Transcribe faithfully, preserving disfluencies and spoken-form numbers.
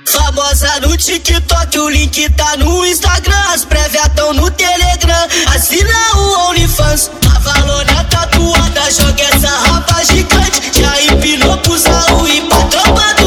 Famosa no TikTok, o link tá no Instagram. As prévias tão no Telegram, assina o OnlyFans. A valona tatuada, joga essa rapa gigante. Já empinou pro Saúl e pra tropa